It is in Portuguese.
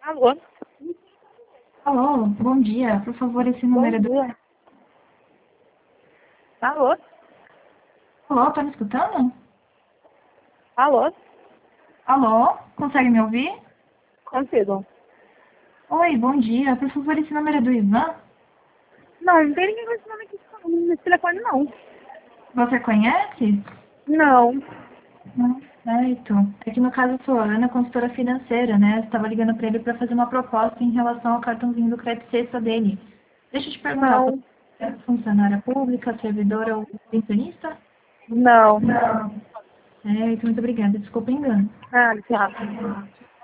Alô? Alô, bom dia. Por favor, esse número é Bom do... dia. Alô? Alô, tá me escutando? Alô? Alô, consegue me ouvir? Consigo. Oi, bom dia. Por favor, esse número é do Ivan? Não, não tem ninguém com esse nome aqui nesse telefone, não. Você conhece? Não. Não, certo. É que no caso eu sou a Ana, consultora financeira, né? Eu estava ligando para ele para fazer uma proposta em relação ao cartãozinho do crédito sexta dele. Deixa eu te perguntar, você Não. é funcionária pública, servidora ou pensionista? Não. Não. Certo, muito obrigada. Desculpa o engano. Ah, tchau.